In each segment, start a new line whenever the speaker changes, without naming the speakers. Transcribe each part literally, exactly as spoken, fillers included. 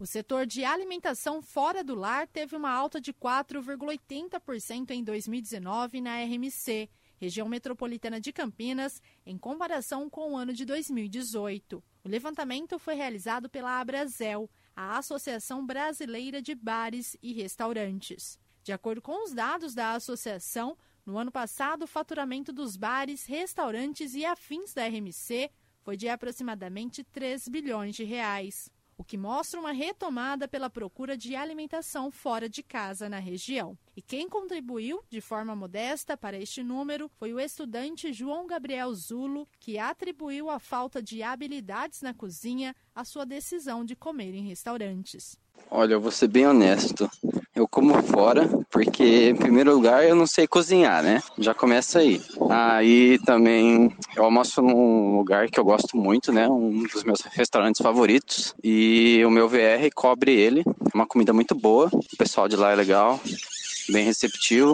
O setor de alimentação fora do lar teve uma alta de quatro vírgula oitenta por cento em dois mil e dezenove na R M C, região metropolitana de Campinas, em comparação com o ano de dois mil e dezoito. O levantamento foi realizado pela Abrazel, a Associação Brasileira de Bares e Restaurantes. De acordo com os dados da associação, no ano passado o faturamento dos bares, restaurantes e afins da R M C foi de aproximadamente três bilhões de reais, o que mostra uma retomada pela procura de alimentação fora de casa na região. E quem contribuiu de forma modesta para este número foi o estudante João Gabriel Zulo, que atribuiu a falta de habilidades na cozinha à sua decisão de comer em restaurantes.
Olha, eu vou ser bem honesto. Eu como fora porque, em primeiro lugar, eu não sei cozinhar, né? Já começa aí. Aí também eu almoço num lugar que eu gosto muito, né? Um dos meus restaurantes favoritos. E o meu V R cobre ele. É uma comida muito boa. O pessoal de lá é legal, bem receptivo.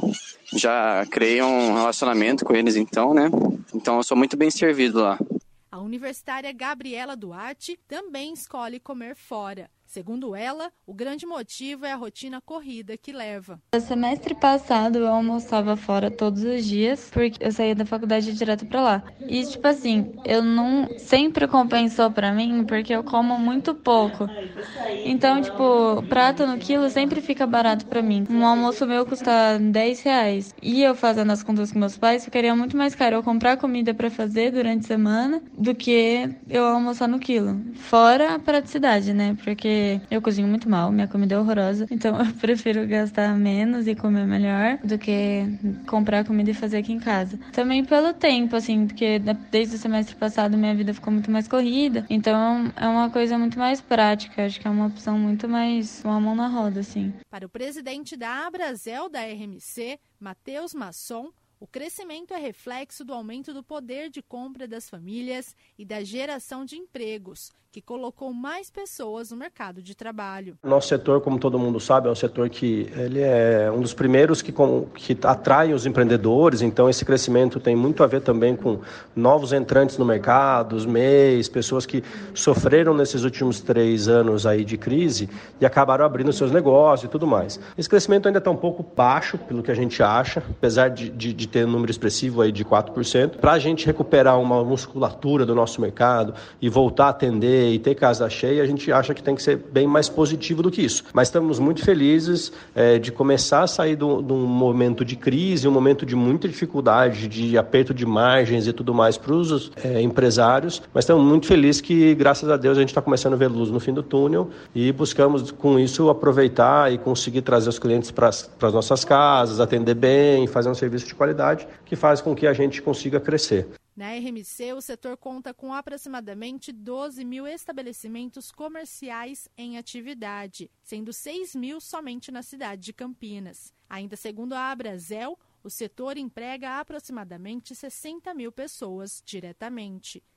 Já criei um relacionamento com eles então, né? Então eu sou muito bem servido lá.
A universitária Gabriela Duarte também escolhe comer fora. Segundo ela, o grande motivo é a rotina corrida que leva.
No semestre passado eu almoçava fora todos os dias, porque eu saía da faculdade direto pra lá. E tipo assim, eu não sempre compensou pra mim, porque eu como muito pouco. Então, tipo, o prato no quilo sempre fica barato pra mim. Um almoço meu custa dez reais. E eu fazendo as contas com meus pais, ficaria muito mais caro eu comprar comida pra fazer durante a semana do que eu almoçar no quilo. Fora a praticidade, né? Porque eu cozinho muito mal, minha comida é horrorosa, então eu prefiro gastar menos e comer melhor do que comprar comida e fazer aqui em casa. Também pelo tempo, assim, porque desde o semestre passado minha vida ficou muito mais corrida, então é uma coisa muito mais prática, acho que é uma opção muito mais uma mão na roda, assim.
Para o presidente da Abrazel da R M C, Matheus Masson, o crescimento é reflexo do aumento do poder de compra das famílias e da geração de empregos, que colocou mais pessoas no mercado de trabalho.
Nosso setor, como todo mundo sabe, é um setor que ele é um dos primeiros que, com, que atrai os empreendedores, então esse crescimento tem muito a ver também com novos entrantes no mercado, os M E Is, pessoas que sofreram nesses últimos três anos aí de crise e acabaram abrindo seus negócios e tudo mais. Esse crescimento ainda está um pouco baixo, pelo que a gente acha, apesar de, de, de ter um número expressivo aí de quatro por cento. Para a gente recuperar uma musculatura do nosso mercado e voltar a atender e ter casa cheia, a gente acha que tem que ser bem mais positivo do que isso. Mas estamos muito felizes é, de começar a sair de um momento de crise, um momento de muita dificuldade, de aperto de margens e tudo mais para os é, empresários, mas estamos muito felizes que, graças a Deus, a gente está começando a ver luz no fim do túnel e buscamos, com isso, aproveitar e conseguir trazer os clientes para as nossas casas, atender bem, fazer um serviço de qualidade que faz com que a gente consiga crescer.
Na R M C, o setor conta com aproximadamente doze mil estabelecimentos comerciais em atividade, sendo seis mil somente na cidade de Campinas. Ainda segundo a Abrazel, o setor emprega aproximadamente sessenta mil pessoas diretamente.